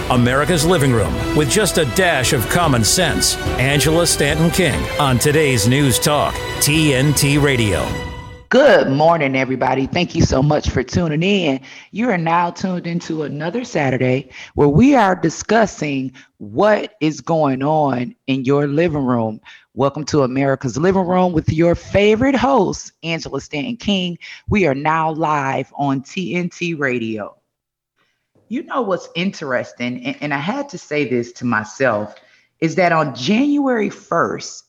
America's Living Room with just a dash of common sense. Angela Stanton King on today's News Talk, TNT Radio. Good morning, everybody. Thank you so much for tuning in. You are now tuned into another Saturday where we are discussing what is going on in your living room. Welcome to America's Living Room with your favorite host, Angela Stanton King. We are now live on TNT Radio. You know what's interesting, and I had to say this to myself, is that on January 1st,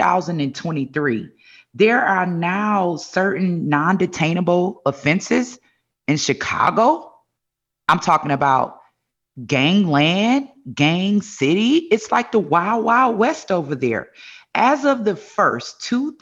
2023, there are now certain non-detainable offenses in Chicago. I'm talking about gangland, gang city. It's like the Wild Wild West over there. As of the 1st,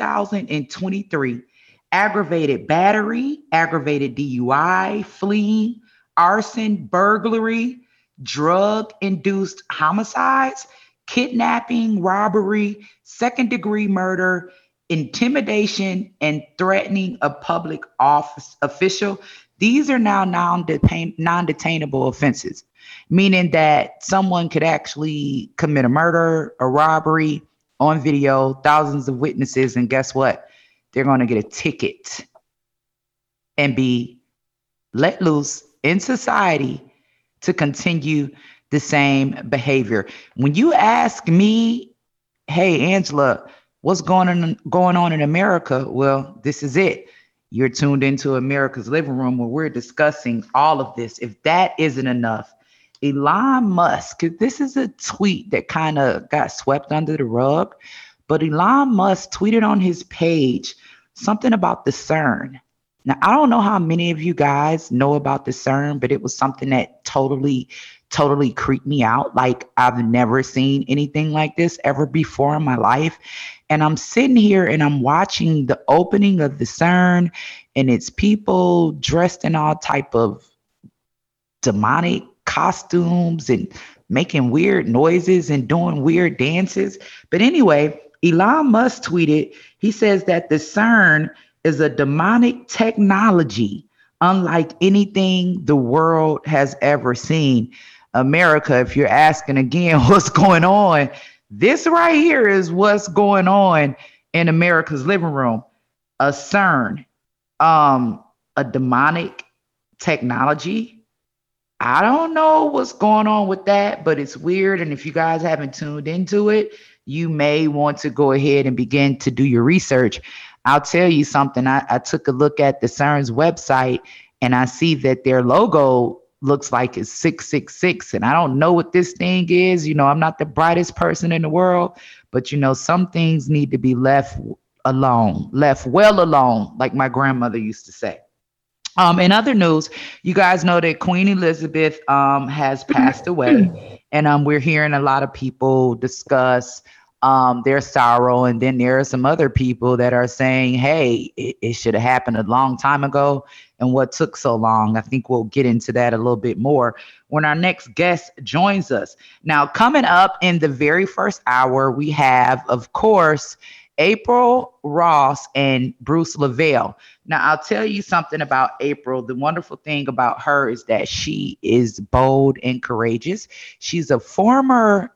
2023, aggravated battery, aggravated DUI, fleeing, arson, burglary, drug-induced homicides, kidnapping, robbery, second-degree murder, intimidation, and threatening a public office official. These are now non-detainable offenses, meaning that someone could actually commit a murder, a robbery on video, thousands of witnesses, and guess what? They're going to get a ticket and be let loose in society to continue the same behavior. When you ask me, hey, Angela, what's going on in America? Well, this is it. You're tuned into America's Living Room where we're discussing all of this. If that isn't enough, Elon Musk, this is a tweet that kind of got swept under the rug, but Elon Musk tweeted on his page something about the CERN. Now, I don't know how many of you guys know about the CERN, but it was something that totally creeped me out. Like I've never seen anything like this ever before in my life. And I'm sitting here and I'm watching the opening of the CERN, and it's people dressed in all type of demonic costumes and making weird noises and doing weird dances. But anyway, Elon Musk tweeted, he says that the CERN is a demonic technology unlike anything the world has ever seen. America, if you're asking again what's going on, this right here is what's going on in America's Living Room. A CERN, a demonic technology. I don't know what's going on with that, but it's weird. And if you guys haven't tuned into it, you may want to go ahead and begin to do your research. I'll tell you something. I took a look at the CERN's website and I see that their logo looks like it's 666. And I don't know what this thing is. You know, I'm not the brightest person in the world, but you know, some things need to be left alone, left well alone, like my grandmother used to say. In other news, you guys know that Queen Elizabeth has passed away, and we're hearing a lot of people discuss their sorrow, and then there are some other people that are saying, hey, it should have happened a long time ago, and what took so long? I think we'll get into that a little bit more when our next guest joins us. Now, coming up in the very first hour, we have, of course, April Ross and Bruce Lavelle. Now, I'll tell you something about April. The wonderful thing about her is that she is bold and courageous. She's a former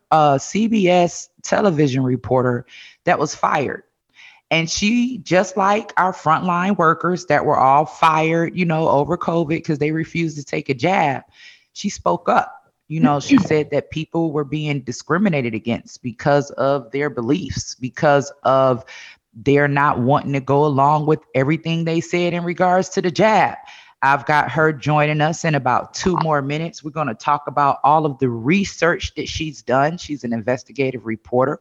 CBS television reporter that was fired. And she, just like our frontline workers that were all fired, you know, over COVID because they refused to take a jab, she spoke up. You know, she said that people were being discriminated against because of their beliefs, because of their not wanting to go along with everything they said in regards to the jab. I've got her joining us in about 2 more minutes. We're going to talk about all of the research that she's done. She's an investigative reporter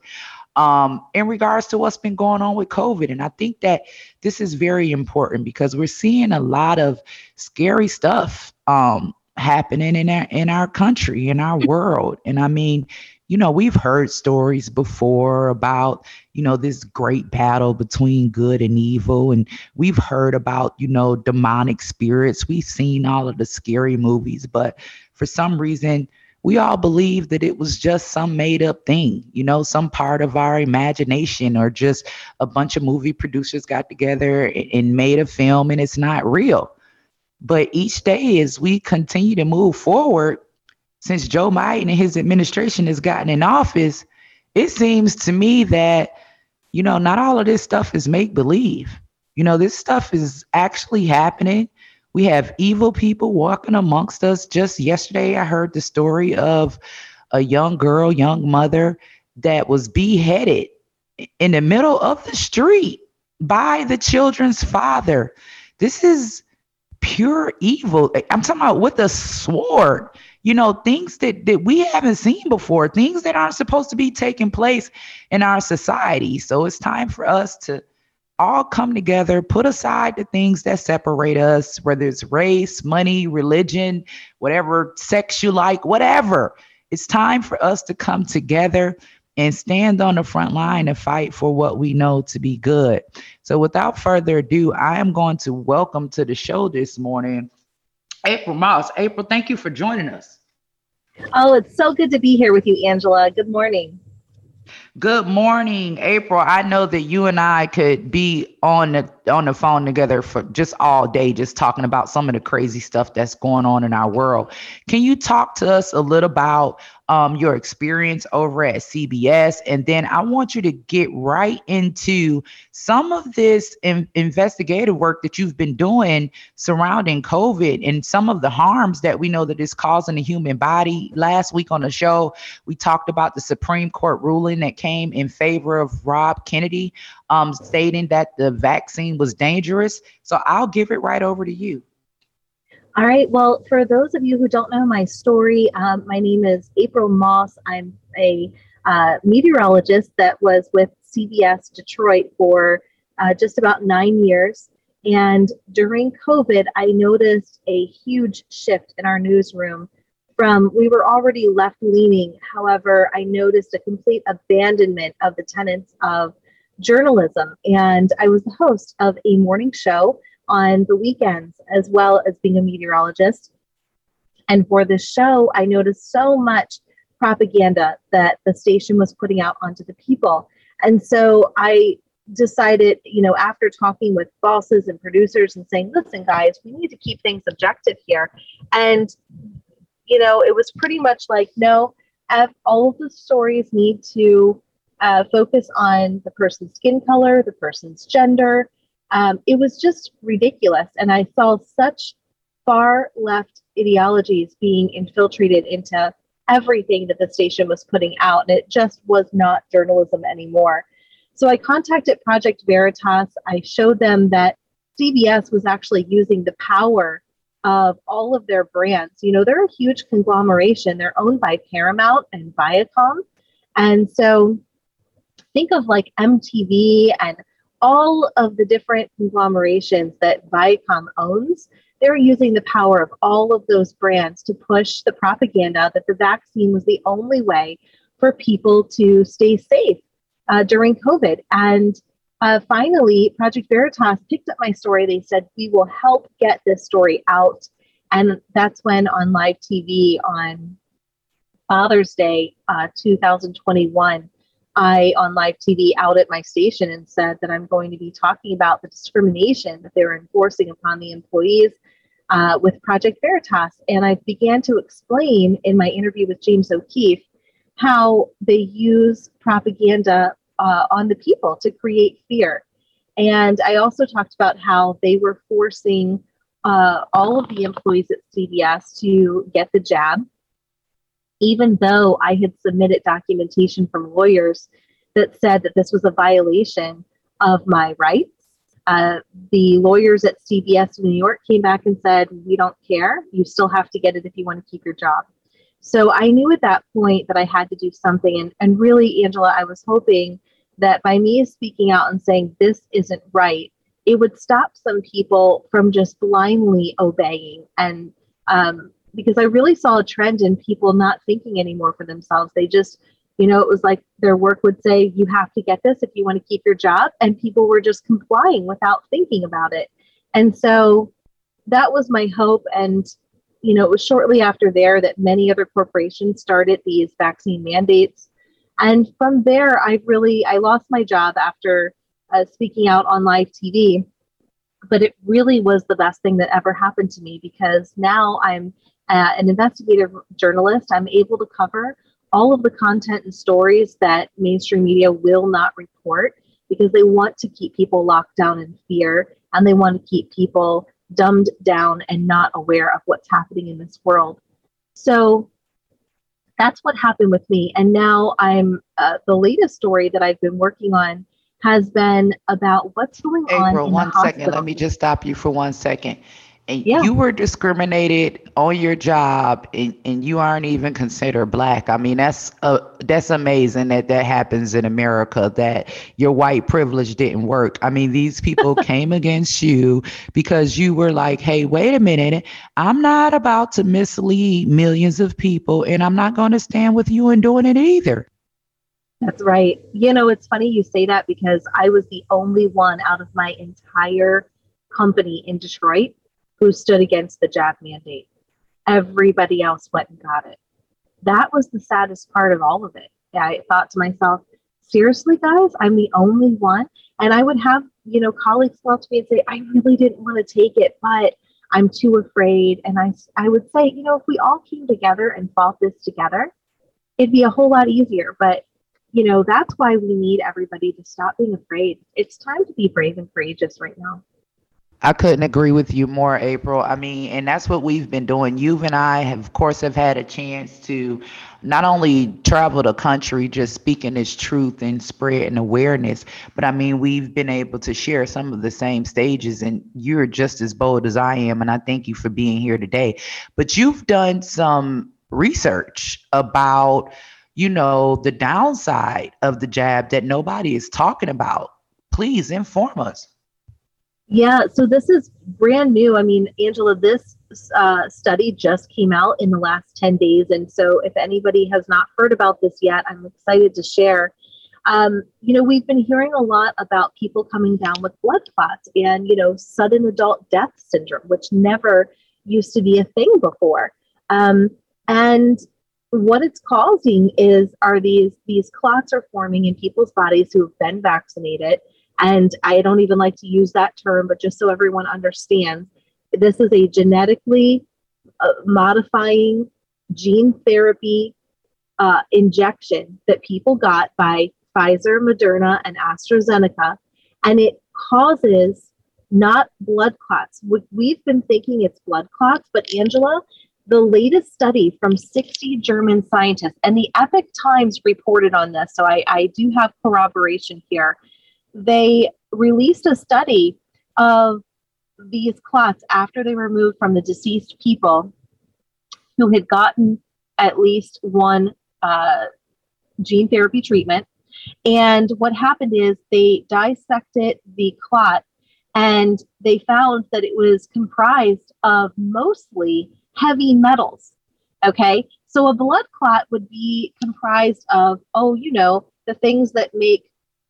in regards to what's been going on with COVID. And I think that this is very important because we're seeing a lot of scary stuff happening in our country, in our world. And I mean, you know, we've heard stories before about, you know, this great battle between good and evil. And we've heard about, you know, demonic spirits. We've seen all of the scary movies, but for some reason, we all believe that it was just some made up thing, you know, some part of our imagination, or just a bunch of movie producers got together and made a film and it's not real. But each day as we continue to move forward, since Joe Biden and his administration has gotten in office, it seems to me that, not all of this stuff is make believe. This stuff is actually happening. We have evil people walking amongst us. Just yesterday, I heard the story of a young girl, young mother that was beheaded in the middle of the street by the children's father. This is pure evil. I'm talking about with a sword, things that we haven't seen before, things that aren't supposed to be taking place in our society. So it's time for us to all come together, put aside the things that separate us, whether it's race, money, religion, whatever sex you like, whatever. It's time for us to come together and stand on the front line and fight for what we know to be good. So without further ado, I am going to welcome to the show this morning, April Moss. April, thank you for joining us. Oh, it's so good to be here with you, Angela. Good morning. Good morning, April. I know that you and I could be on the phone together for just all day, just talking about some of the crazy stuff that's going on in our world. Can you talk to us a little about your experience over at CBS? And then I want you to get right into some of this investigative work that you've been doing surrounding COVID and some of the harms that we know that it's causing the human body. Last week on the show, we talked about the Supreme Court ruling that came in favor of Rob Kennedy, stating that the vaccine was dangerous. So I'll give it right over to you. All right. Well, for those of you who don't know my story, my name is April Moss. I'm a meteorologist that was with CBS Detroit for just about 9 years. And during COVID, I noticed a huge shift in our newsroom from, we were already left leaning. However, I noticed a complete abandonment of the tenets of journalism. And I was the host of a morning show on the weekends, as well as being a meteorologist. And for this show, I noticed so much propaganda that the station was putting out onto the people. And so I decided, after talking with bosses and producers and saying, listen, guys, we need to keep things objective here. And, it was pretty much like, no, all of the stories need to focus on the person's skin color, the person's gender. It was just ridiculous. And I saw such far left ideologies being infiltrated into everything that the station was putting out. And it just was not journalism anymore. So I contacted Project Veritas. I showed them that CBS was actually using the power of all of their brands. They're a huge conglomeration. They're owned by Paramount and Viacom. And so think of like MTV and all of the different conglomerations that Viacom owns. They're using the power of all of those brands to push the propaganda that the vaccine was the only way for people to stay safe during COVID. And finally, Project Veritas picked up my story. They said, we will help get this story out. And that's when on live TV on Father's Day 2021, I, on live TV, out at my station and said that I'm going to be talking about the discrimination that they were enforcing upon the employees with Project Veritas. And I began to explain in my interview with James O'Keefe how they use propaganda on the people to create fear. And I also talked about how they were forcing all of the employees at CBS to get the jab, even though I had submitted documentation from lawyers that said that this was a violation of my rights. The lawyers at CBS New York came back and said, we don't care. You still have to get it if you want to keep your job. So I knew at that point that I had to do something. And really, Angela, I was hoping that by me speaking out and saying this isn't right, it would stop some people from just blindly obeying. And because I really saw a trend in people not thinking anymore for themselves. They just, it was like their work would say, you have to get this if you want to keep your job. And people were just complying without thinking about it. And so that was my hope. And, it was shortly after there that many other corporations started these vaccine mandates. And from there, I lost my job after speaking out on live TV. But it really was the best thing that ever happened to me, because now I'm an investigative journalist, I'm able to cover all of the content and stories that mainstream media will not report because they want to keep people locked down in fear, and they want to keep people dumbed down and not aware of what's happening in this world. So that's what happened with me. And now I'm the latest story that I've been working on has been about what's going on April, in one the second. hospital. Let me just stop you for 1 second. And Yeah. you were discriminated on your job, and you aren't even considered Black. I mean, that's amazing that that happens in America, that your white privilege didn't work. I mean, these people came against you because you were like, hey, wait a minute. I'm not about to mislead millions of people, and I'm not going to stand with you in doing it either. That's right. You know, it's funny you say that because I was the only one out of my entire company in Detroit who stood against the jab mandate. Everybody else went and got it. That was the saddest part of all of it. I thought to myself, seriously, guys, I'm the only one. And I would have, colleagues come up to me and say, I really didn't want to take it, but I'm too afraid. And I would say, if we all came together and fought this together, it'd be a whole lot easier. But that's why we need everybody to stop being afraid. It's time to be brave and courageous right now. I couldn't agree with you more, April. I mean, and that's what we've been doing. You and I have, of course, have had a chance to not only travel the country, just speaking this truth and spreading awareness, but I mean, we've been able to share some of the same stages, and you're just as bold as I am. And I thank you for being here today. But you've done some research about the downside of the jab that nobody is talking about. Please inform us. Yeah, so this is brand new. I mean, Angela, this study just came out in the last 10 days. And so if anybody has not heard about this yet, I'm excited to share. We've been hearing a lot about people coming down with blood clots and, sudden adult death syndrome, which never used to be a thing before. And what it's causing are these clots are forming in people's bodies who have been vaccinated. And I don't even like to use that term, but just so everyone understands, this is a genetically modifying gene therapy injection that people got by Pfizer, Moderna, and AstraZeneca. And it causes not blood clots. We've been thinking it's blood clots, but Angela, the latest study from 60 German scientists, and the Epoch Times reported on this, so I do have corroboration here. They released a study of these clots after they were removed from the deceased people who had gotten at least one gene therapy treatment. And what happened is they dissected the clot and they found that it was comprised of mostly heavy metals. Okay, so a blood clot would be comprised of, the things that make,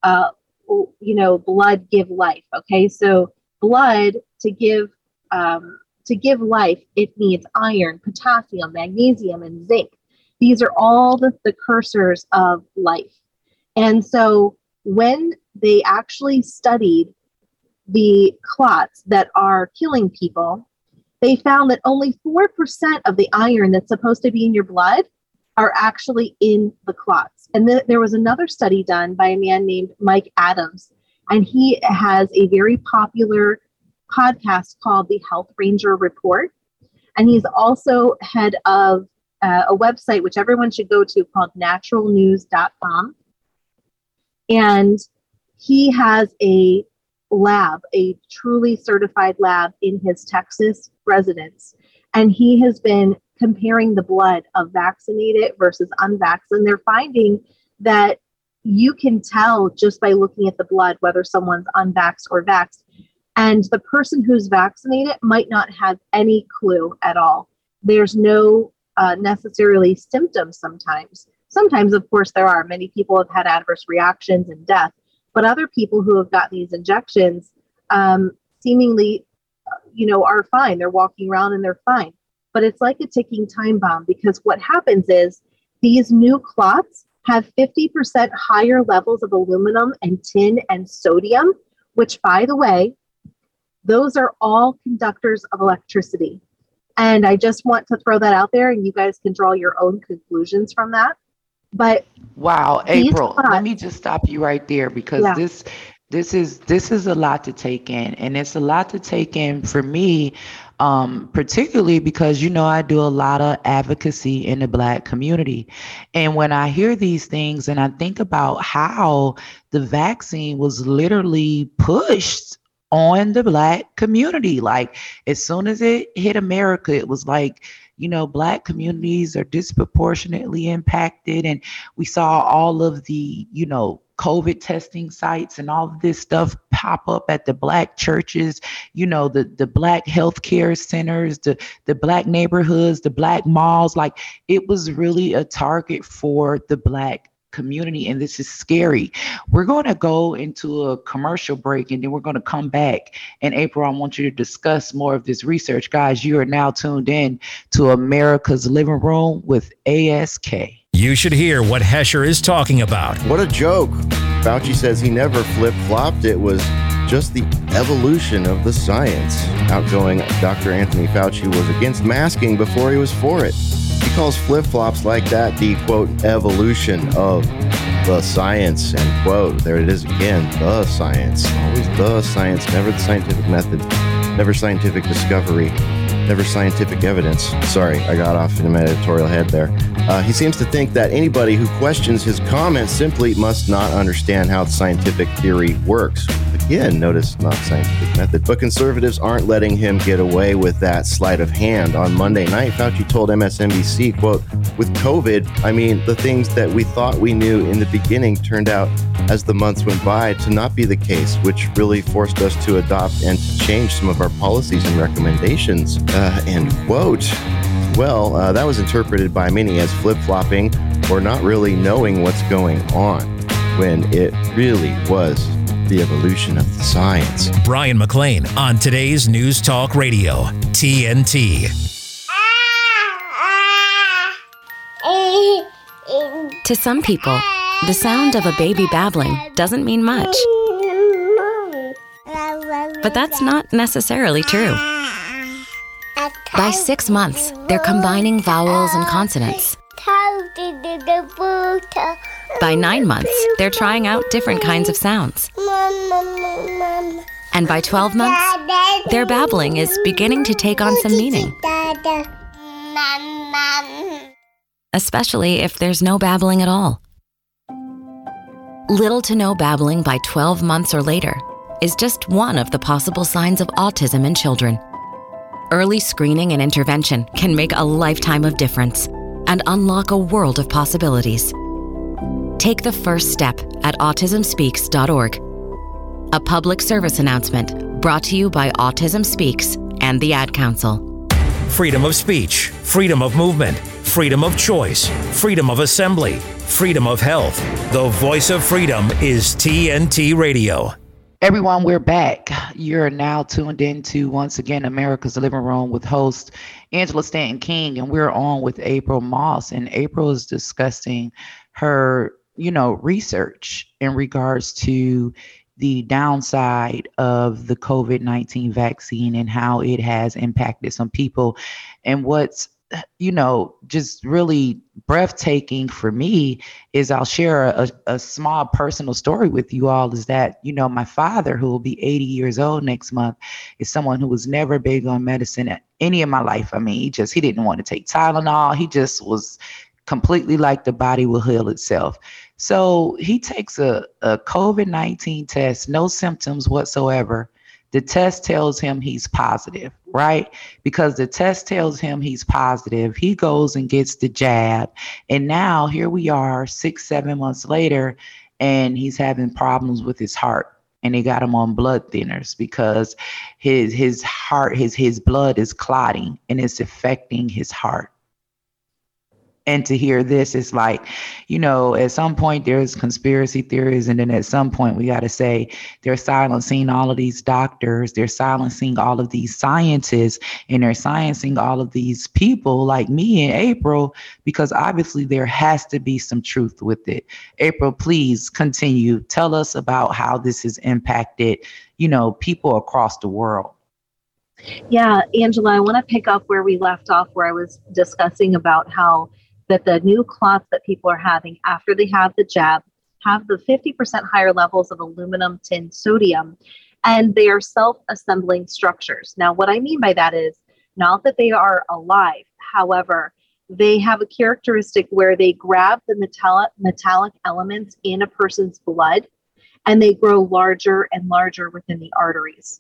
blood give life. Okay, so blood to give life, it needs iron, potassium, magnesium, and zinc. These are all the cursors of life. And so when they actually studied the clots that are killing people, they found that only 4% of the iron that's supposed to be in your blood are actually in the clots. And there was another study done by a man named Mike Adams, and he has a very popular podcast called the Health Ranger Report. And he's also head of a website, which everyone should go to, called naturalnews.com. And he has a lab, a truly certified lab in his Texas residence. And he has been comparing the blood of vaccinated versus unvaccinated. And they're finding that you can tell just by looking at the blood whether someone's unvaxxed or vaxxed. And the person who's vaccinated might not have any clue at all. There's no necessarily symptoms sometimes. Sometimes, of course, there are. Many people have had adverse reactions and death. But other people who have gotten these injections seemingly, are fine. They're walking around and they're fine. But it's like a ticking time bomb, because what happens is these new clots have 50% higher levels of aluminum and tin and sodium, which, by the way, those are all conductors of electricity. And I just want to throw that out there, and you guys can draw your own conclusions from that. But wow, April, let me just stop you right there because this is a lot to take in, and it's a lot to take in for me, particularly because I do a lot of advocacy in the Black community, and when I hear these things and I think about how the vaccine was literally pushed on the Black community, like as soon as it hit America, it was like, Black communities are disproportionately impacted. And we saw all of the, COVID testing sites and all of this stuff pop up at the Black churches, the Black healthcare centers, the Black neighborhoods, the Black malls. Like it was really a target for the Black community, and this is scary. We're going to go into a commercial break, and then we're going to come back. And April, I want you to discuss more of this research. Guys, you are now tuned in to America's Living Room with ASK. You should hear what Hesher is talking about. What a joke. Fauci says he never flip-flopped. It was just the evolution of the science. Outgoing Dr. Anthony Fauci was against masking before he was for it. He calls flip-flops like that the, quote, evolution of the science, end quote. There it is again, the science. Always the science, never the scientific method, never scientific discovery, never scientific evidence. Sorry, I got off in my editorial head there. He seems to think that anybody who questions his comments simply must not understand how scientific theory works. Again, notice not scientific method. But conservatives aren't letting him get away with that sleight of hand. On Monday night, Fauci told MSNBC, quote, with COVID, I mean, the things that we thought we knew in the beginning turned out as the months went by to not be the case, which really forced us to adopt and to change some of our policies and recommendations, end quote. Well, that was interpreted by many as flip-flopping or not really knowing what's going on, when it really was the evolution of the science. Brian McLean on today's News Talk Radio, TNT. To some people, the sound of a baby babbling doesn't mean much. But that's not necessarily true. By 6 months, they're combining vowels and consonants. By 9 months, they're trying out different kinds of sounds. And by 12 months, their babbling is beginning to take on some meaning. Especially if there's no babbling at all. Little to no babbling by 12 months or later is just one of the possible signs of autism in children. Early screening and intervention can make a lifetime of difference and unlock a world of possibilities. Take the first step at autismspeaks.org. A public service announcement brought to you by Autism Speaks and the Ad Council. Freedom of speech, freedom of movement, freedom of choice, freedom of assembly, freedom of health. The voice of freedom is TNT Radio. Everyone, we're back. You're now tuned into, once again, America's Living Room with host Angela Stanton King, and we're on with April Moss. And April is discussing her, research in regards to the downside of the COVID-19 vaccine and how it has impacted some people. And what's just really breathtaking for me is I'll share a small personal story with you all, is that, my father, who will be 80 years old next month, is someone who was never big on medicine at any of my life. I mean, he didn't want to take Tylenol. He just was completely like the body will heal itself. So he takes a COVID-19 test, no symptoms whatsoever. The test tells him he's positive, right? Because the test tells him he's positive. He goes and gets the jab. And now here we are 6-7 months later, and he's having problems with his heart. And they got him on blood thinners because his heart, his blood is clotting and it's affecting his heart. And to hear this, it's like, at some point there's conspiracy theories. And then at some point we got to say they're silencing all of these doctors. They're silencing all of these scientists, and they're silencing all of these people like me and April, because obviously there has to be some truth with it. April, please continue. Tell us about how this has impacted, people across the world. Yeah, Angela, I want to pick up where we left off, where I was discussing about how that the new clots that people are having after they have the jab have the 50% higher levels of aluminum, tin, sodium, and they are self-assembling structures. Now, what I mean by that is not that they are alive. However, they have a characteristic where they grab the metallic elements in a person's blood and they grow larger and larger within the arteries.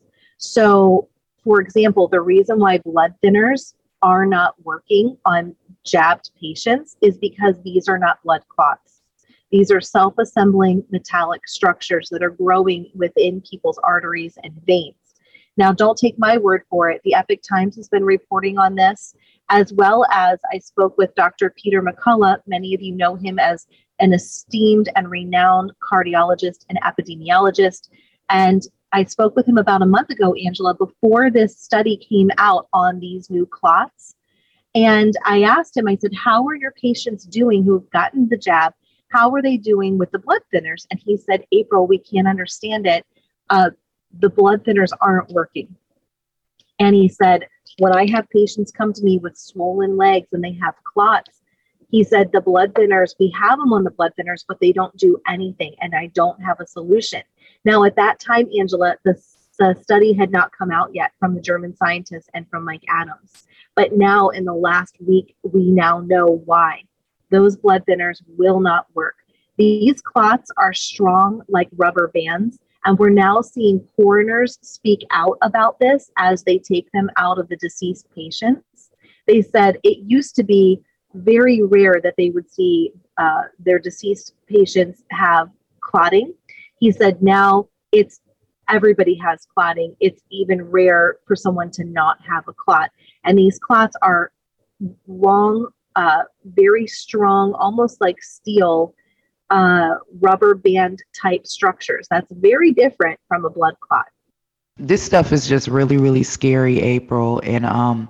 So, for example, the reason why blood thinners are not working on jabbed patients is because these are not blood clots. These are self-assembling metallic structures that are growing within people's arteries and veins. Now, don't take my word for it. The Epoch Times has been reporting on this, as well as I spoke with Dr. Peter McCullough. Many of you know him as an esteemed and renowned cardiologist and epidemiologist. And I spoke with him about a month ago, Angela, before this study came out on these new clots. And I asked him, I said, how are your patients doing who've gotten the jab? How are they doing with the blood thinners? And he said, April, we can't understand it. The blood thinners aren't working. And he said, when I have patients come to me with swollen legs and they have clots, he said, the blood thinners, we have them on the blood thinners, but they don't do anything. And I don't have a solution. Now, at that time, Angela, the study had not come out yet from the German scientists and from Mike Adams. But now in the last week, we now know why. Those blood thinners will not work. These clots are strong like rubber bands. And we're now seeing coroners speak out about this as they take them out of the deceased patients. They said it used to be very rare that they would see their deceased patients have clotting. He said now it's everybody has clotting. It's even rare for someone to not have a clot. And these clots are long, very strong, almost like steel, rubber band type structures. That's very different from a blood clot. This stuff is just really, really scary, April. And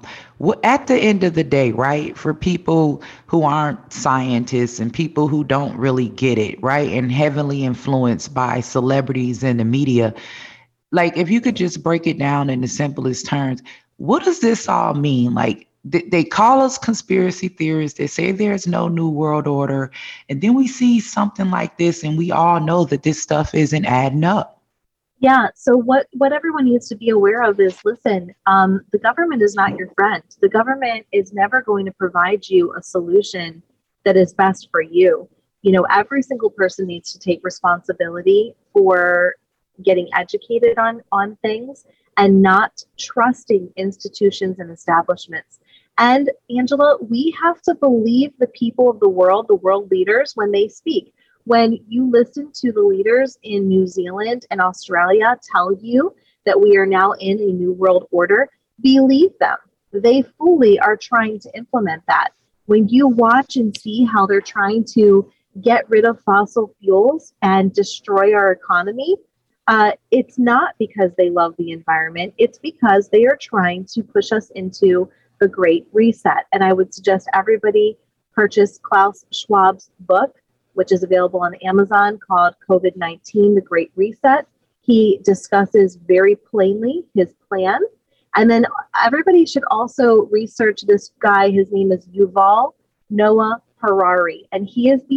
at the end of the day, right, for people who aren't scientists and people who don't really get it, right, and heavily influenced by celebrities and the media, like if you could just break it down in the simplest terms, what does this all mean? Like, they call us conspiracy theorists. They say there's no new world order. And then we see something like this and we all know that this stuff isn't adding up. Yeah. So what everyone needs to be aware of is, listen, the government is not your friend. The government is never going to provide you a solution that is best for you. You know, every single person needs to take responsibility for getting educated on things and not trusting institutions and establishments. And Angela, we have to believe the people of the world leaders, when they speak. When you listen to the leaders in New Zealand and Australia tell you that we are now in a new world order, believe them. They fully are trying to implement that. When you watch and see how they're trying to get rid of fossil fuels and destroy our economy, it's not because they love the environment. It's because they are trying to push us into the Great Reset. And I would suggest everybody purchase Klaus Schwab's book, which is available on Amazon, called COVID-19, The Great Reset. He discusses very plainly his plan. And then everybody should also research this guy. His name is Yuval Noah Harari. And he is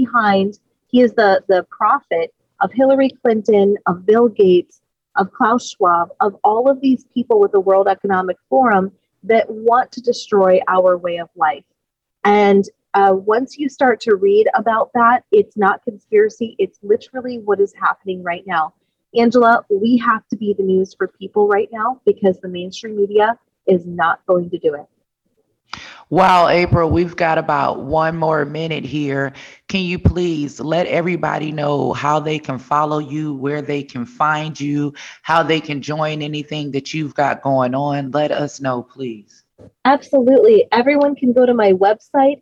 the prophet of Hillary Clinton, of Bill Gates, of Klaus Schwab, of all of these people with the World Economic Forum that want to destroy our way of life. And once you start to read about that, it's not conspiracy. It's literally what is happening right now. Angela, we have to be the news for people right now because the mainstream media is not going to do it. Wow, April, we've got about 1 more minute here. Can you please let everybody know how they can follow you, where they can find you, how they can join anything that you've got going on? Let us know, please. Absolutely. Everyone can go to my website,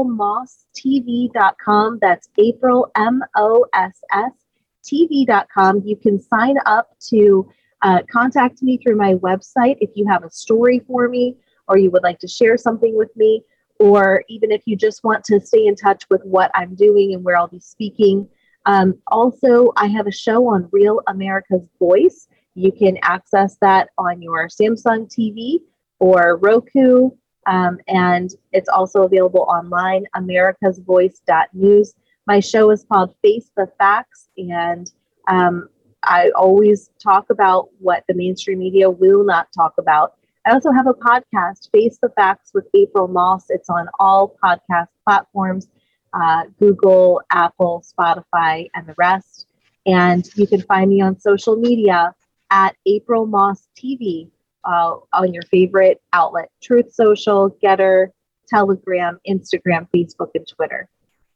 aprilmosstv.com. That's April, MOSS, TV.com. You can sign up to contact me through my website if you have a story for me, or you would like to share something with me, or even if you just want to stay in touch with what I'm doing and where I'll be speaking. Also, I have a show on Real America's Voice. You can access that on your Samsung TV or Roku, and it's also available online, americasvoice.news. My show is called Face the Facts, and I always talk about what the mainstream media will not talk about. I also have a podcast, Face the Facts with April Moss. It's on all podcast platforms, Google, Apple, Spotify, and the rest. And you can find me on social media at April Moss TV on your favorite outlet, Truth Social, Getter, Telegram, Instagram, Facebook, and Twitter.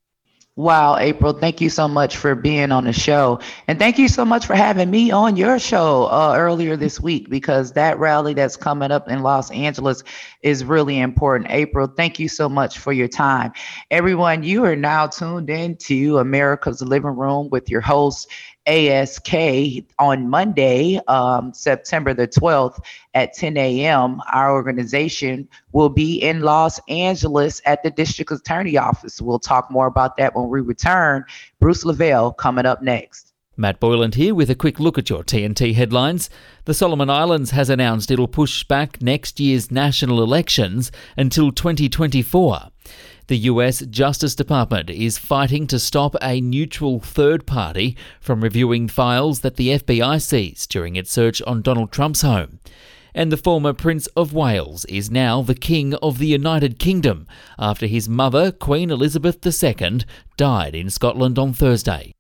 Wow, April, thank you so much for being on the show. And thank you so much for having me on your show earlier this week, because that rally that's coming up in Los Angeles is really important. April, thank you so much for your time. Everyone, you are now tuned in to America's Living Room with your host, ASK. On Monday, September the 12th at 10 a.m., our organization will be in Los Angeles at the District Attorney Office. We'll talk more about that when we return. Bruce Lavelle coming up next. Matt Boyland here with a quick look at your TNT headlines. The Solomon Islands has announced it'll push back next year's national elections until 2024. The US Justice Department is fighting to stop a neutral third party from reviewing files that the FBI seized during its search on Donald Trump's home. And the former Prince of Wales is now the King of the United Kingdom after his mother, Queen Elizabeth II, died in Scotland on Thursday.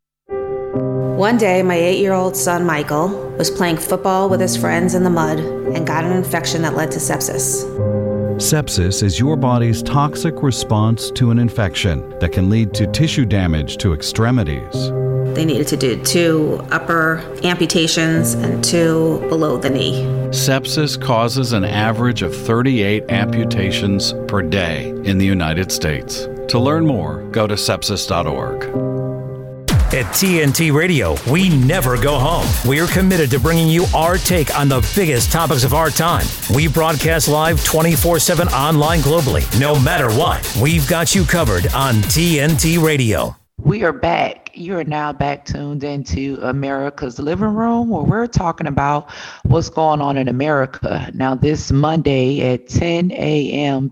One day, my 8-year-old son, Michael, was playing football with his friends in the mud and got an infection that led to sepsis. Sepsis is your body's toxic response to an infection that can lead to tissue damage to extremities. They needed to do 2 upper amputations and 2 below the knee. Sepsis causes an average of 38 amputations per day in the United States. To learn more, go to sepsis.org. At TNT Radio, we never go home. We're committed to bringing you our take on the biggest topics of our time. We broadcast live 24/7 online globally. No matter what, we've got you covered on TNT Radio. We are back. You are now back tuned into America's Living Room, where we're talking about what's going on in America. Now, this Monday at 10 a.m.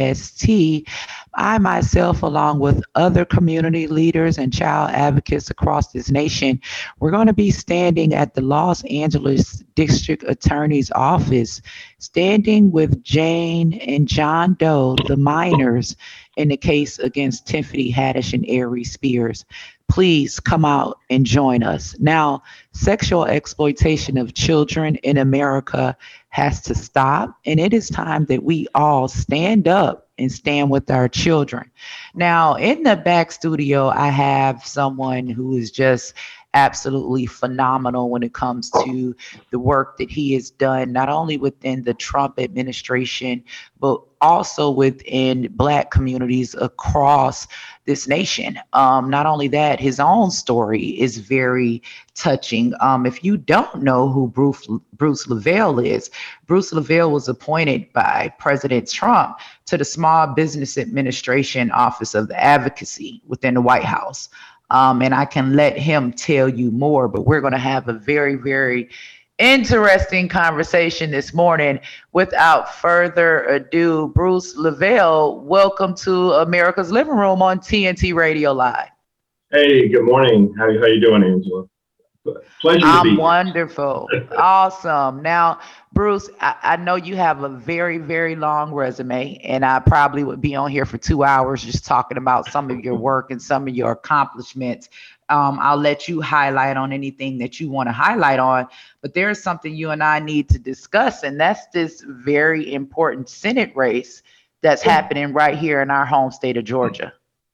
PST, I myself, along with other community leaders and child advocates across this nation, we're going to be standing at the Los Angeles District Attorney's Office, standing with Jane and John Doe, the minors, in the case against Tiffany Haddish and Ari Spears. Please come out and join us. Now, sexual exploitation of children in America has to stop, and it is time that we all stand up and stand with our children. Now, in the back studio, I have someone who is just absolutely phenomenal when it comes to the work that he has done, not only within the Trump administration, but also within Black communities across this nation. Not only that, his own story is very touching. If you don't know who Bruce Lavelle is, Bruce Lavelle was appointed by President Trump to the Small Business Administration Office of the Advocacy within the White House. And I can let him tell you more, but we're going to have a very, very interesting conversation this morning. Without further ado, Bruce Lavelle, welcome to America's Living Room on TNT Radio Live. Hey, good morning. How you doing, Angela? Pleasure to be I'm here. Wonderful. Awesome. Now, Bruce, I know you have a very, very long resume, and I probably would be on here for 2 hours just talking about some of your work and some of your accomplishments. I'll let you highlight on anything that you want to highlight on, but there's something you and I need to discuss, and that's this very important Senate race that's happening right here in our home state of Georgia.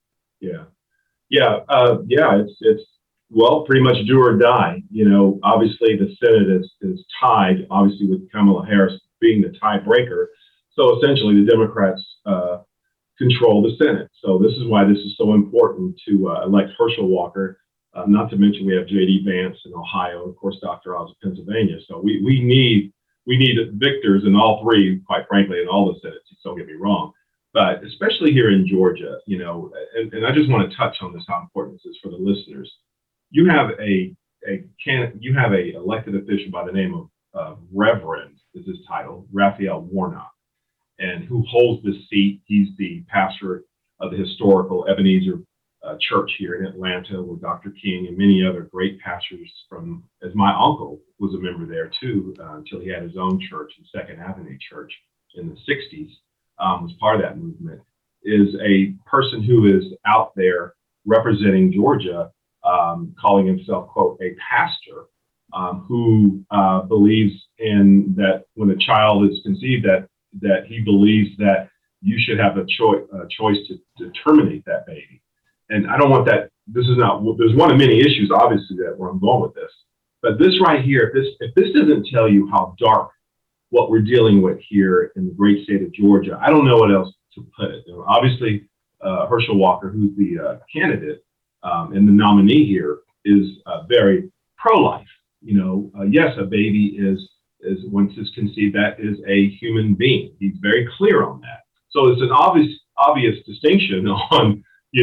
It's well, pretty much do or die. You know, obviously the Senate is tied, obviously with Kamala Harris being the tiebreaker. So essentially the Democrats control the Senate. So this is why this is so important to elect Herschel Walker. Not to mention we have J.D. Vance in Ohio, and of course Dr. Oz in Pennsylvania. So we need victors in all three, quite frankly, in all the Senates. Don't get me wrong, but especially here in Georgia, you know, and I just want to touch on this, how important this is for the listeners. You have a you have a elected official by the name of Reverend, is his title, Raphael Warnock, and who holds the seat. He's the pastor of the historical Ebenezer Church here in Atlanta, with Dr. King and many other great pastors as my uncle was a member there too, until he had his own church, the Second Avenue Church in the 60s, was part of that movement, is a person who is out there representing Georgia, calling himself, quote, a pastor, who believes in that when a child is conceived, that he believes that you should have a choice to terminate that baby. And I don't want that. There's one of many issues, obviously, that where I'm going with this. But this right here, if this doesn't tell you how dark what we're dealing with here in the great state of Georgia, I don't know what else to put it. Obviously, Herschel Walker, who's the candidate and the nominee here, is very pro-life. Yes, a baby is once it's conceived, that is a human being. He's very clear on that. So it's an obvious distinction on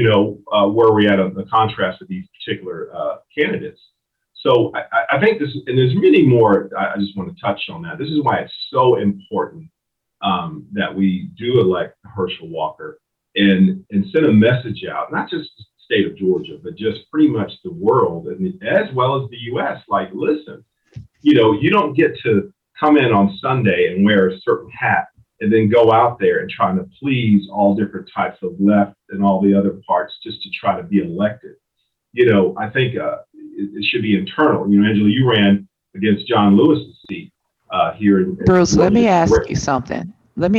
where we're at on the contrast of these particular candidates. So I think this, and there's many more. I just want to touch on that. This is why it's so important that we do elect Herschel Walker and send a message out, not just the state of Georgia, but just pretty much the world, and as well as the U.S. Like, listen, you don't get to come in on Sunday and wear a certain hat and then go out there and try to please all different types of left and all the other parts just to try to be elected. I think it should be internal. Angela, you ran against John Lewis's seat here in Bruce, let me ask you something.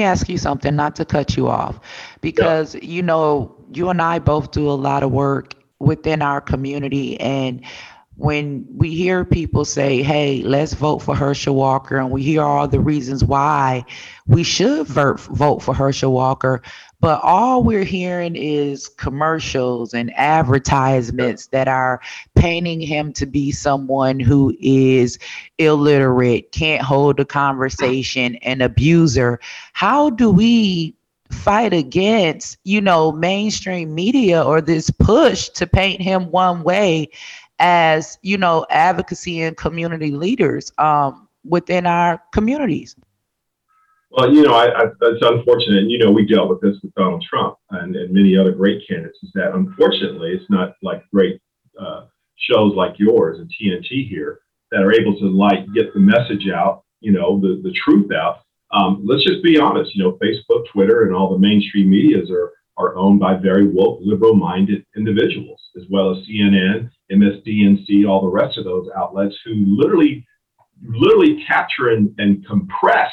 Not to cut you off, because, you and I both do a lot of work within our community. And when we hear people say, hey, let's vote for Herschel Walker, and we hear all the reasons why we should vote for Herschel Walker, but all we're hearing is commercials and advertisements that are painting him to be someone who is illiterate, can't hold a conversation, an abuser. How do we fight against, mainstream media or this push to paint him one way as, advocacy and community leaders within our communities? Well, it's unfortunate. We dealt with this with Donald Trump and many other great candidates, is that unfortunately it's not like great shows like yours and TNT here that are able to get the message out, the truth out. Let's just be honest, Facebook, Twitter, and all the mainstream medias are owned by very woke, liberal-minded individuals, as well as CNN, MSDNC, all the rest of those outlets who literally capture and compress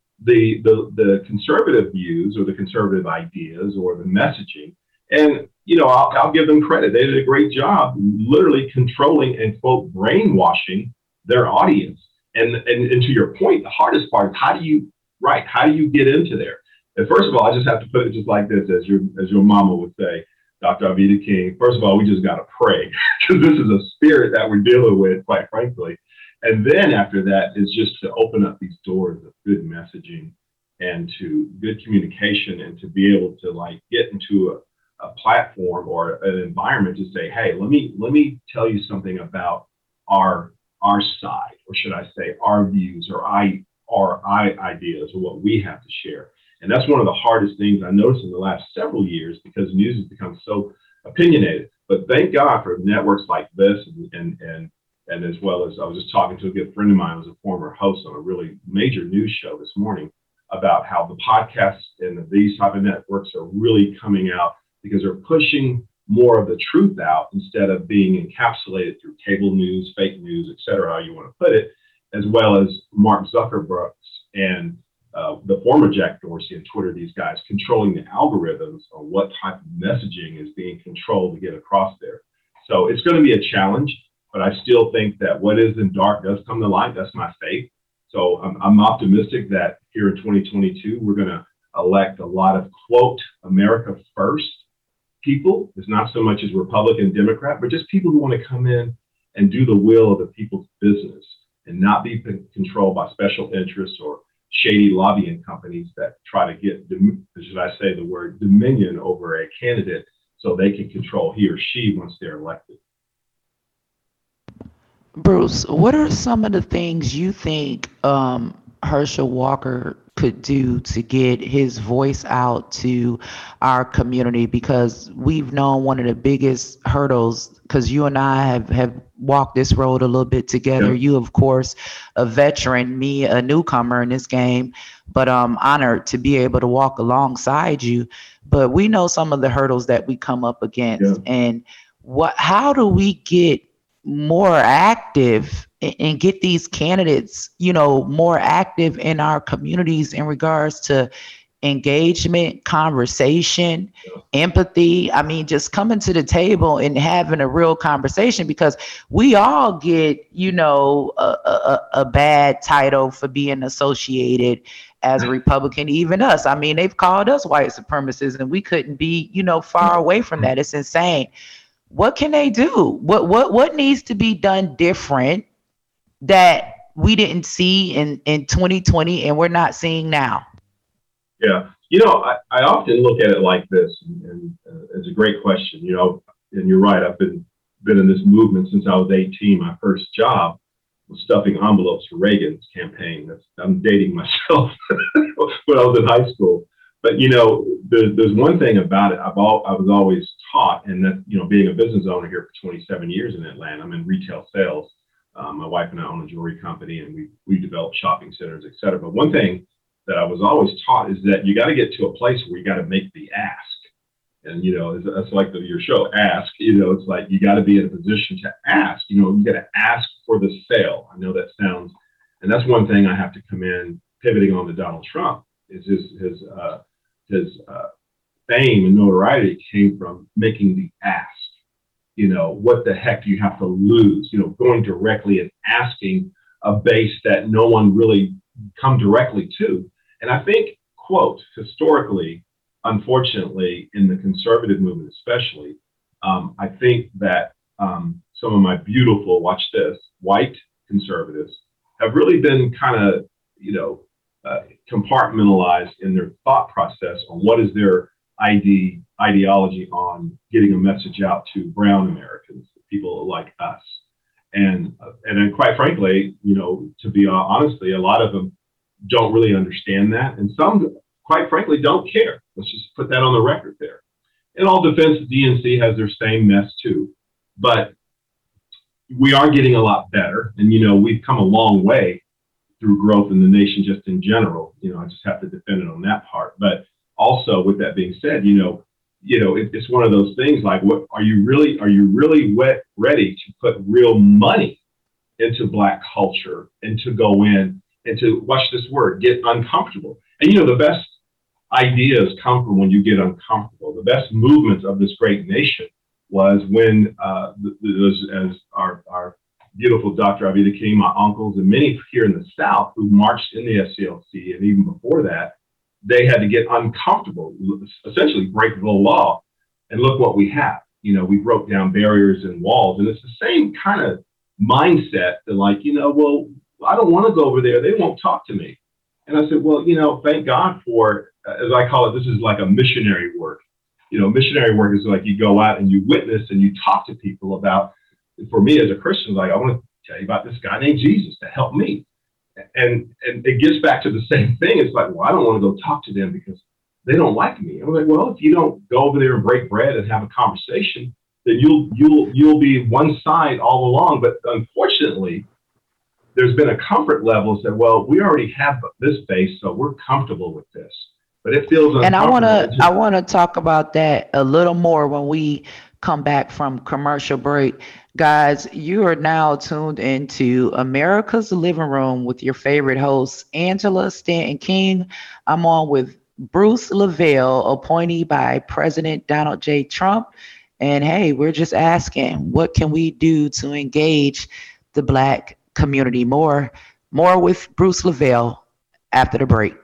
the conservative views or the conservative ideas or the messaging. And, I'll give them credit. They did a great job literally controlling and, quote, brainwashing their audience. And to your point, the hardest part is how do you get into there? And first of all, I just have to put it just like this, as your mama would say, Dr. Avita King. First of all, we just got to pray, because this is a spirit that we're dealing with, quite frankly. And then after that is just to open up these doors of good messaging and to good communication, and to be able to get into a platform or an environment to say, hey, let me tell you something about our side, or should I say our views or our ideas, or what we have to share. And that's one of the hardest things I noticed in the last several years, because news has become so opinionated. But thank God for networks like this, and as well as I was just talking to a good friend of mine who's a former host on a really major news show this morning about how the podcasts and these type of networks are really coming out, because they're pushing more of the truth out instead of being encapsulated through cable news, fake news, et cetera, how you want to put it, as well as Mark Zuckerberg and the former Jack Dorsey and Twitter, these guys controlling the algorithms on what type of messaging is being controlled to get across there. So it's going to be a challenge, but I still think that what is in dark does come to light. That's my faith. So I'm optimistic that here in 2022, we're going to elect a lot of, quote, America first people. It's not so much as Republican, Democrat, but just people who want to come in and do the will of the people's business and not be controlled by special interests or shady lobbying companies that try to get, should I say the word, dominion over a candidate so they can control he or she once they're elected. Bruce, what are some of the things you think Herschel Walker could do to get his voice out to our community? Because we've known one of the biggest hurdles, because you and I have walked this road a little bit together. Yeah. You, of course, a veteran, me, a newcomer in this game, but I'm honored to be able to walk alongside you. But we know some of the hurdles that we come up against. Yeah. And how do we get more active and get these candidates, more active in our communities in regards to engagement, conversation, empathy? I mean, just coming to the table and having a real conversation, because we all get, a bad title for being associated as a Republican, even us. I mean, they've called us white supremacists, and we couldn't be, far away from that. It's insane. What can they do? What needs to be done different that we didn't see in 2020 and we're not seeing now? Yeah. I often look at it like this, and it's a great question, and you're right. I've been in this movement since I was 18. My first job was stuffing envelopes for Reagan's campaign. I'm dating myself when I was in high school. But, there's one thing about it I was always taught, and that, being a business owner here for 27 years in Atlanta, I'm in retail sales. My wife and I own a jewelry company, and we develop shopping centers, et cetera. But one thing that I was always taught is that you got to get to a place where you got to make the ask. And, that's like your show, Ask. It's like you got to be in a position to ask. You got to ask for the sale. I know that sounds, and that's one thing I have to come in pivoting on to Donald Trump, is his fame and notoriety came from making the ask. What the heck do you have to lose? Going directly and asking a base that no one really come directly to. And I think, quote, historically, unfortunately, in the conservative movement especially, I think that some of my beautiful, watch this, white conservatives have really been kind of, compartmentalized in their thought process on what is their ideology on getting a message out to brown Americans, people like us. And then quite frankly, to be honestly, a lot of them don't really understand that. And some, quite frankly, don't care. Let's just put that on the record there. In all defense, the DNC has their same mess too. But we are getting a lot better. And, we've come a long way through growth in the nation just in general. I just have to defend it on that part. But also, with that being said, it's one of those things like, what are you really ready to put real money into Black culture and to go in and to, watch this word, get uncomfortable? And the best ideas come from when you get uncomfortable. The best movements of this great nation was when, as our beautiful Dr. Abida King, my uncles, and many here in the South who marched in the SCLC, and even before that, they had to get uncomfortable, essentially break the law. And look what we have. We broke down barriers and walls. And it's the same kind of mindset that well, I don't want to go over there. They won't talk to me. And I said, well, thank God for, as I call it, this is like a missionary work. Missionary work is like you go out and you witness and you talk to people about, for me as a Christian, like, I want to tell you about this guy named Jesus to help me. And it gets back to the same thing. It's like, well, I don't want to go talk to them because they don't like me. I'm like, well, if you don't go over there and break bread and have a conversation, then you'll be one side all along. But unfortunately, there's been a comfort level that, well, we already have this base, so we're comfortable with this. But it feels uncomfortable. And I want to talk about that a little more when we come back from commercial break. Guys, you are now tuned into America's Living Room with your favorite host, Angela Stanton King. I'm on with Bruce LaValle, appointee by President Donald J. Trump. And hey, we're just asking, what can we do to engage the Black community more? More with Bruce LaValle after the break.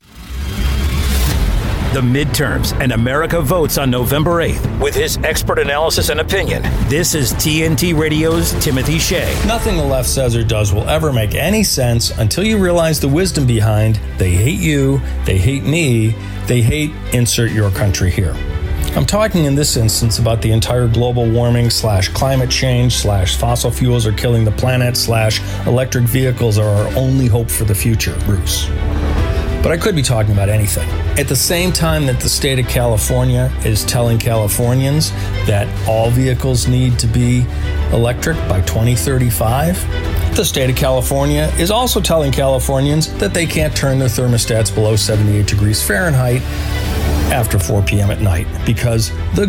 The midterms and America votes on November 8th. With his expert analysis and opinion, this is TNT Radio's Timothy Shea. Nothing the left says or does will ever make any sense until you realize the wisdom behind they hate you, they hate me, they hate insert your country here. I'm talking in this instance about the entire global warming / climate change / fossil fuels are killing the planet / electric vehicles are our only hope for the future, Bruce. But I could be talking about anything. At the same time that the state of California is telling Californians that all vehicles need to be electric by 2035, the state of California is also telling Californians that they can't turn their thermostats below 78 degrees Fahrenheit after 4 p.m. at night because the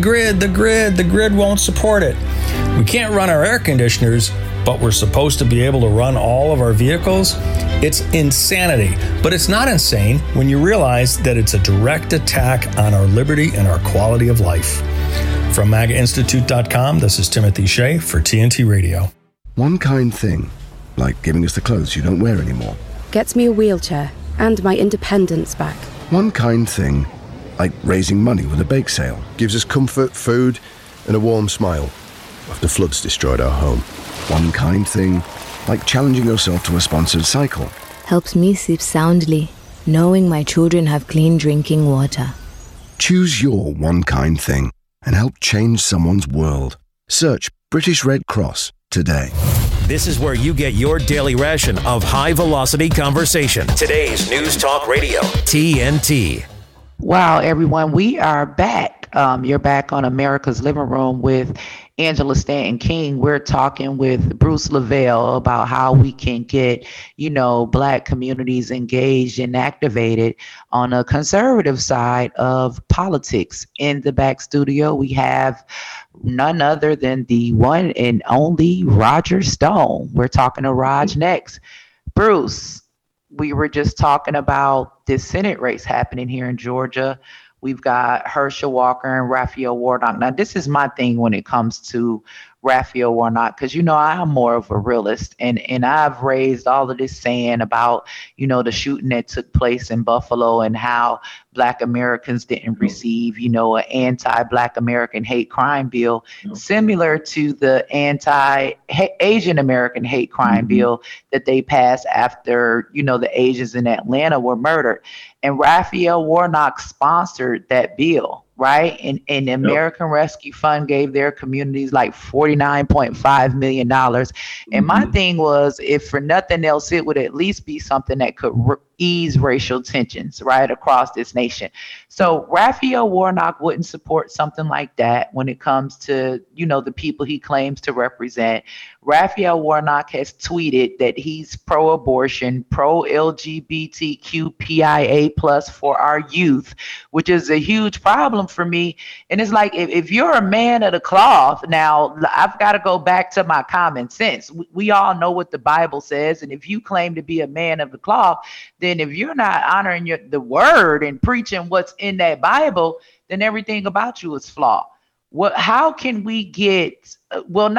grid won't support it. We can't run our air conditioners, but we're supposed to be able to run all of our vehicles. It's insanity, but it's not insane when you realize that it's a direct attack on our liberty and our quality of life. From MAGAInstitute.com, this is Timothy Shea for TNT Radio. One kind thing, like giving us the clothes you don't wear anymore. Gets me a wheelchair and my independence back. One kind thing, like raising money with a bake sale. Gives us comfort, food, and a warm smile after floods destroyed our home. One kind thing, like challenging yourself to a sponsored cycle. Helps me sleep soundly, knowing my children have clean drinking water. Choose your one kind thing and help change someone's world. Search British Red Cross today. This is where you get your daily ration of high-velocity conversation. Today's News Talk Radio, TNT. Wow, everyone, we are back. You're back on America's Living Room with Angela Stanton King. We're talking with Bruce Lavelle about how we can get, Black communities engaged and activated on a conservative side of politics. In the back studio, we have none other than the one and only Roger Stone. We're talking to Raj next. Bruce, we were just talking about this Senate race happening here in Georgia. We've got Herschel Walker and Raphael Warnock. Now, this is my thing when it comes to Raphael Warnock, because, I'm more of a realist, and I've raised all of this saying about, the shooting that took place in Buffalo and how Black Americans didn't receive, an anti-Black American hate crime bill, similar to the anti-Asian American hate crime bill that they passed after, the Asians in Atlanta were murdered. And Raphael Warnock sponsored that bill, right? And the American Rescue Fund gave their communities like $49.5 million. And my thing was, if for nothing else, it would at least be something that could ease racial tensions right across this nation. So Raphael Warnock wouldn't support something like that when it comes to, the people he claims to represent. Raphael Warnock has tweeted that he's pro-abortion, pro-LGBTQIA+ for our youth, which is a huge problem for me. And it's like, if you're a man of the cloth, now I've got to go back to my common sense. We all know what the Bible says. And if you claim to be a man of the cloth, then if you're not honoring the word and preaching what's in that Bible, then everything about you is flawed. How can we get, what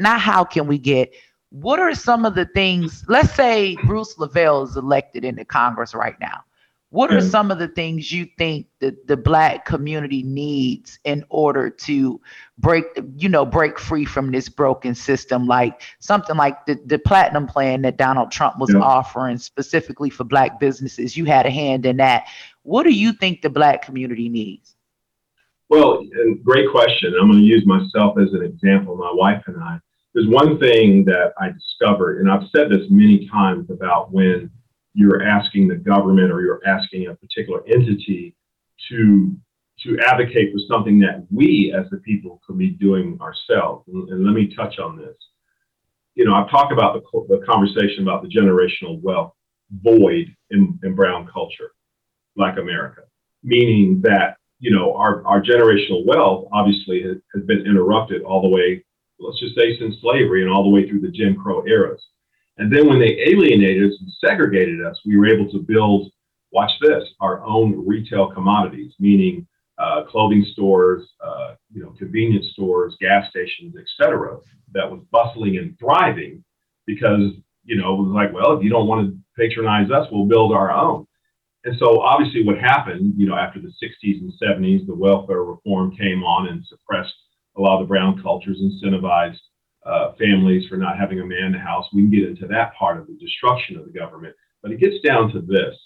are some of the things, let's say Bruce Lavelle is elected into Congress right now. What are some of the things you think that the Black community needs in order to break free from this broken system, like something like the Platinum Plan that Donald Trump was offering specifically for Black businesses? You had a hand in that. What do you think the Black community needs? Well, great question. I'm going to use myself as an example, my wife and I. There's one thing that I discovered, and I've said this many times about when you're asking the government or you're asking a particular entity to advocate for something that we as the people could be doing ourselves. And let me touch on this. I've talked about the conversation about the generational wealth void in brown culture, Black America, meaning that, our generational wealth obviously has been interrupted all the way, let's just say since slavery and all the way through the Jim Crow eras. And then when they alienated us and segregated us, we were able to build, watch this, our own retail commodities, meaning clothing stores, convenience stores, gas stations, et cetera, that was bustling and thriving because, it was like, well, if you don't want to patronize us, we'll build our own. And so obviously what happened, after the 60s and 70s, the welfare reform came on and suppressed a lot of the brown cultures, incentivized families for not having a man in the house. We can get into that part of the destruction of the government, but it gets down to this.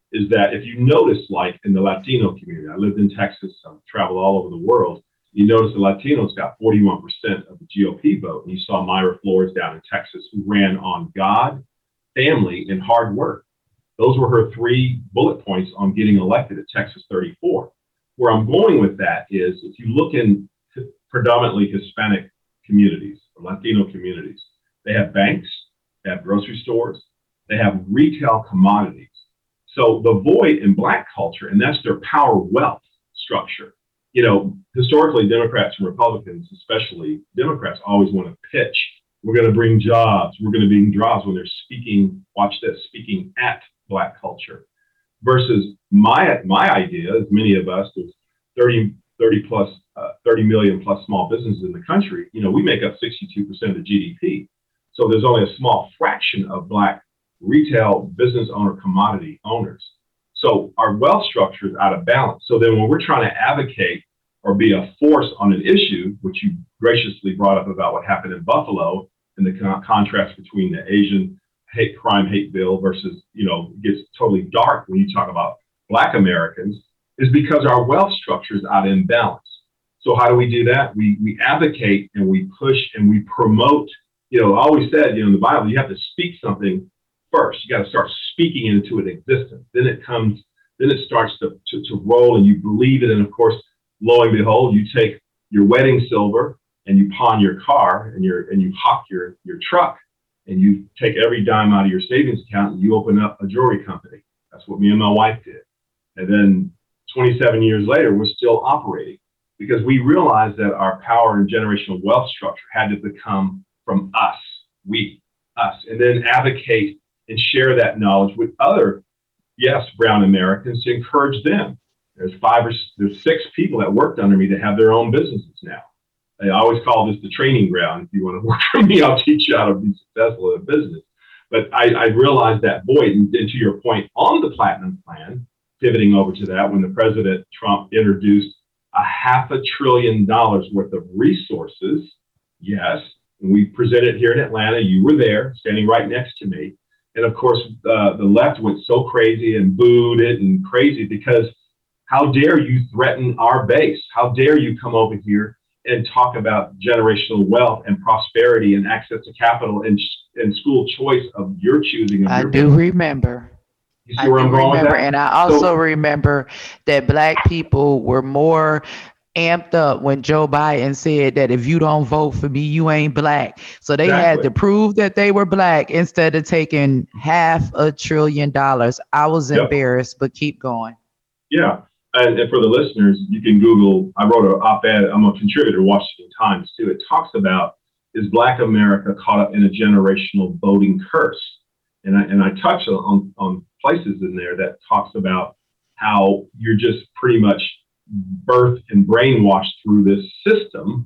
is that if you notice, like in the Latino community, I lived in Texas, I've traveled all over the world, you notice the Latinos got 41% of the GOP vote. And you saw Myra Flores down in Texas, who ran on God, family, and hard work. Those were her 3 bullet points on getting elected at Texas 34. Where I'm going with that is, if you look in predominantly Hispanic communities, or Latino communities, they have banks, they have grocery stores, they have retail commodities. So the void in Black culture, and that's their power wealth structure. You know, historically, Democrats and Republicans, especially Democrats, always want to pitch. We're going to bring jobs. We're going to bring jobs when they're speaking, watch this, speaking at Black culture. Versus my idea, as many of us, there's 30 million plus small businesses in the country. You know, we make up 62% of the GDP. So there's only a small fraction of Black retail business owner commodity owners. So our wealth structure is out of balance. So then when we're trying to advocate or be a force on an issue, which you graciously brought up about what happened in Buffalo and the contrast between the Asian hate bill versus, you know, it gets totally dark when you talk about Black Americans, is because our wealth structure is out of imbalance. So how do we do that? We advocate and we push and we promote. You know, I always said, you know, in the Bible, you have to speak something first. You got to start speaking it into existence. Then it starts to roll and you believe it. And of course, lo and behold, you take your wedding silver and you pawn your car and you hawk your truck and you take every dime out of your savings account and you open up a jewelry company. That's what me and my wife did. And then 27 years later, we're still operating because we realized that our power and generational wealth structure had to become from us, us, and then advocate and share that knowledge with other, brown Americans to encourage them. There's 6 people that worked under me that have their own businesses now. I always call this the training ground. If you want to work for me, I'll teach you how to be successful in a business. But I realized that void, and to your point on the Platinum Plan, pivoting over to that, when the President Trump introduced $500 billion worth of resources, and we presented here in Atlanta. You were there, standing right next to me. And of course, the left went so crazy and booed it and crazy because how dare you threaten our base? How dare you come over here and talk about generational wealth and prosperity and access to capital and school choice of your choosing? I do remember. You see where I'm going with that? And I also remember that Black people were more amped up when Joe Biden said that if you don't vote for me, you ain't Black. So they had to prove that they were Black instead of taking $500 billion. I was embarrassed, but keep going. Yeah. And for the listeners, you can Google, I wrote an op-ed, I'm a contributor to Washington Times too. It talks about, is Black America caught up in a generational voting curse? And I touch on places in there that talks about how you're just pretty much birthed and brainwashed through this system.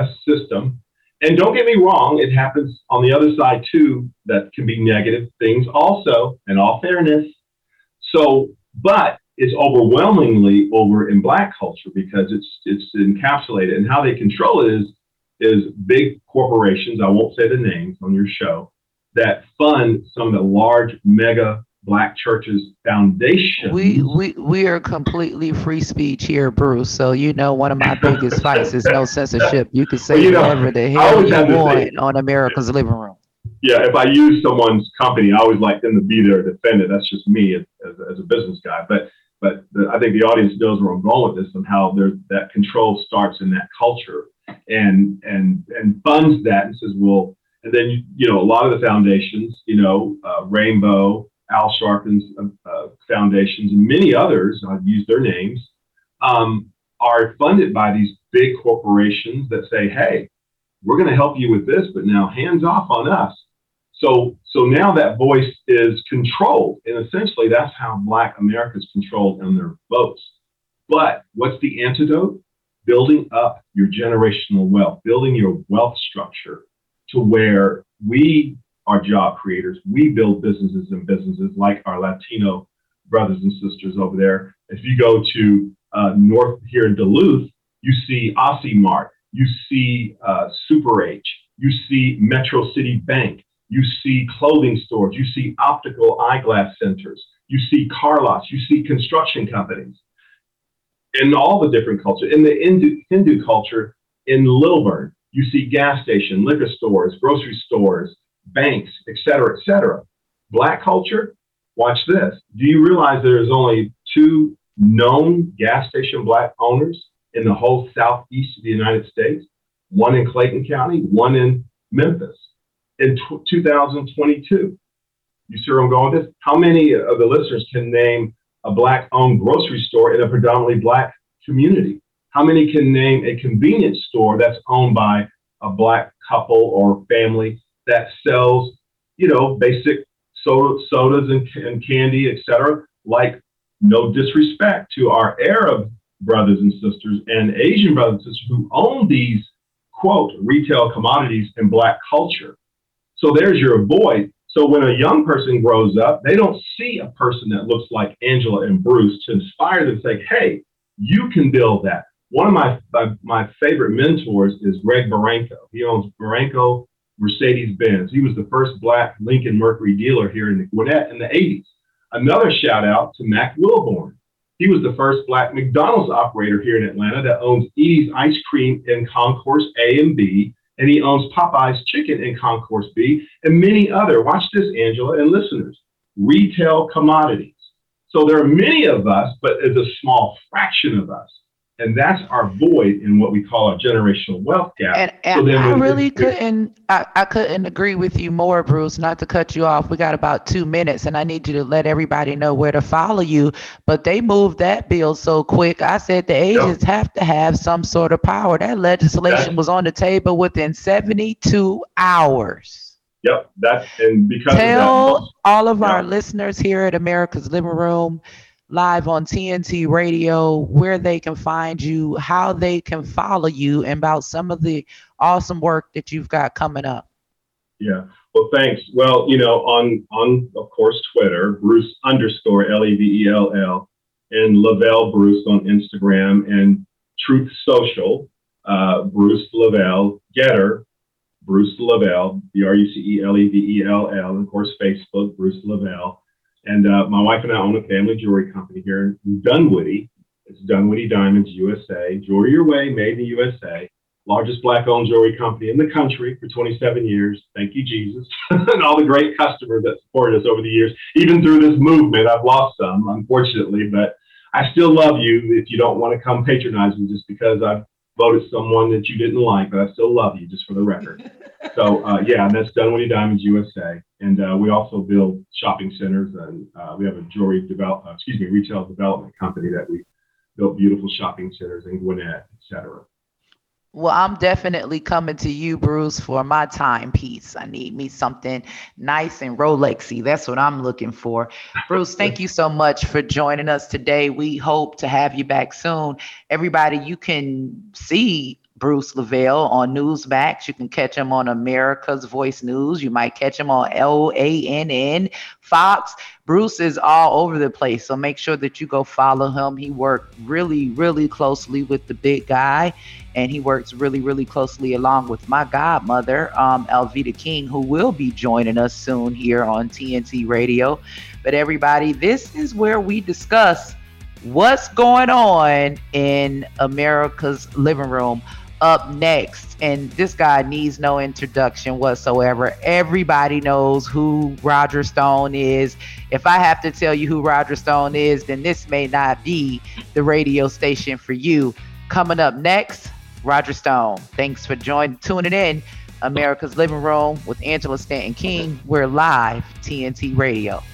And don't get me wrong, it happens on the other side too, that can be negative things also, in all fairness. So, but it's overwhelmingly over in Black culture because it's encapsulated, and how they control it is big corporations, I won't say the names on your show, that fund some of the large mega Black churches foundations. We are completely free speech here, Bruce. So one of my biggest fights is no censorship. You can say whatever the hell you want on America's Living Room. Yeah, if I use someone's company, I always like them to be there to defend it. That's just me as a business guy. But I think the audience knows where I'm going with this and how that control starts in that culture and funds that and says, well, and then, a lot of the foundations, Rainbow, Al Sharpton's foundations, and many others, I've used their names, are funded by these big corporations that say, hey, we're going to help you with this, but now hands off on us. So now that voice is controlled, and essentially that's how Black America is controlled in their votes. But what's the antidote? Building up your generational wealth, building your wealth structure to where we are job creators. We build businesses like our Latino brothers and sisters over there. If you go to north here in Duluth, you see Aussie Mart, you see Super H, you see Metro City Bank, you see clothing stores, you see optical eyeglass centers, You see car lots, you see construction companies in all the different cultures. In the Hindu culture in Lilburn, you see gas station, liquor stores, grocery stores, banks, et cetera, et cetera. Black culture, watch this. Do you realize there's only 2 known gas station Black owners in the whole southeast of the United States? One in Clayton County, one in Memphis in 2022. You see where I'm going with this? How many of the listeners can name a Black-owned grocery store in a predominantly Black community? How many can name a convenience store that's owned by a Black couple or family that sells, basic sodas and candy, et cetera? Like, no disrespect to our Arab brothers and sisters and Asian brothers and sisters who own these, quote, retail commodities in Black culture. So there's your void. So when a young person grows up, they don't see a person that looks like Angela and Bruce to inspire them to say, hey, you can build that. One of my favorite mentors is Greg Barranco. He owns Barranco Mercedes-Benz. He was the first Black Lincoln Mercury dealer here in Gwinnett in the 80s. Another shout out to Mac Wilborn. He was the first Black McDonald's operator here in Atlanta that owns Edie's Ice Cream in Concourse A and B, and he owns Popeye's Chicken in Concourse B, and many other, watch this, Angela and listeners, retail commodities. So there are many of us, but it's a small fraction of us. And that's our void in what we call a generational wealth gap. And so I really couldn't agree with you more, Bruce, not to cut you off. We got about 2 minutes and I need you to let everybody know where to follow you. But they moved that bill so quick. I said the agents have to have some sort of power. That legislation was on the table within 72 hours. Yep. And because tell all of our listeners here at America's Living Room, live on TNT Radio, where they can find you, how they can follow you, and about some of the awesome work that you've got coming up. Yeah. Well, thanks. Well, on of course, Twitter, Bruce_LEVELL, and Lavelle Bruce on Instagram, and Truth Social, Bruce Lavelle, Getter, Bruce Lavelle, BRUCELEVELL, and of course, Facebook, Bruce Lavelle. And my wife and I own a family jewelry company here in Dunwoody. It's Dunwoody Diamonds USA. Jewelry your way, made in the USA. Largest Black-owned jewelry company in the country for 27 years. Thank you, Jesus. And all the great customers that supported us over the years. Even through this movement, I've lost some, unfortunately. But I still love you if you don't want to come patronize me just because I've voted someone that you didn't like. But I still love you, just for the record. So, that's Dunwoody Diamonds USA. And we also build shopping centers, and we have a retail development company that we built beautiful shopping centers in Gwinnett, et cetera. Well, I'm definitely coming to you, Bruce, for my timepiece. I need me something nice and Rolexy. That's what I'm looking for. Bruce, thank you so much for joining us today. We hope to have you back soon. Everybody, you can see Bruce Lavelle on Newsmax. You can catch him on America's Voice News. You might catch him on LANN, Fox. Bruce is all over the place, so make sure that you go follow him. He worked really, really closely with the big guy, and he works really, really closely along with my godmother, Alveda King, who will be joining us soon here on TNT Radio. But everybody, this is where we discuss what's going on in America's Living Room. Up next, and this guy needs no introduction whatsoever. Everybody knows who Roger Stone is. If I have to tell you who Roger Stone is, then this may not be the radio station for you. Coming up next, Roger Stone. Thanks for tuning in. America's Living Room with Angela Stanton King. We're live, TNT Radio.